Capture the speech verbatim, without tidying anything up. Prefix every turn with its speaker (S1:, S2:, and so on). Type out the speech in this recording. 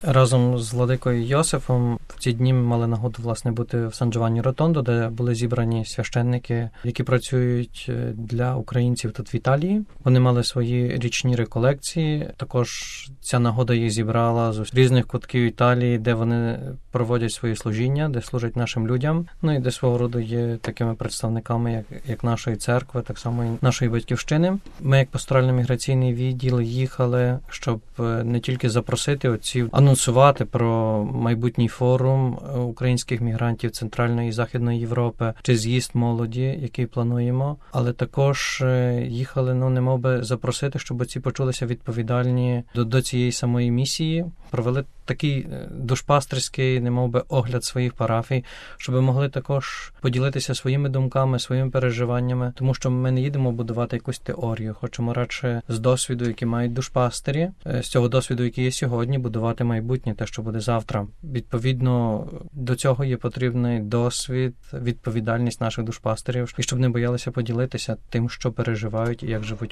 S1: Разом з владикою Йосифом в ці дні ми мали нагоду, власне, бути в Сан-Джованні-Ротондо, де були зібрані священники, які працюють для українців тут в Італії. Вони мали свої річні реколекції. Також ця нагода їх зібрала з різних кутків Італії, де вони проводять свої служіння, де служать нашим людям. Ну і де свого роду є такими представниками, як, як нашої церкви, так само і нашої батьківщини. Ми, як пасторально-міграційний відділ, їхали, щоб не тільки запросити отців, анонсувати про майбутній форум українських мігрантів Центральної і Західної Європи, чи з'їзд молоді, який плануємо, але також їхали, ну, немов би запросити, щоб отці почулися відповідальні до, до цієї самої місії, провели такий душпастерський, немов би, огляд своїх парафій, щоб могли також поділитися своїми думками, своїми переживаннями, тому що ми не їдемо будувати якусь теорію, хочемо радше з досвіду, який мають душпастері, з цього досвіду, який є сьогодні, будувати майбутнє, те, що буде завтра. Відповідно, до цього є потрібний досвід, відповідальність наших душпастерів, і щоб не боялися поділитися тим, що переживають і як живуть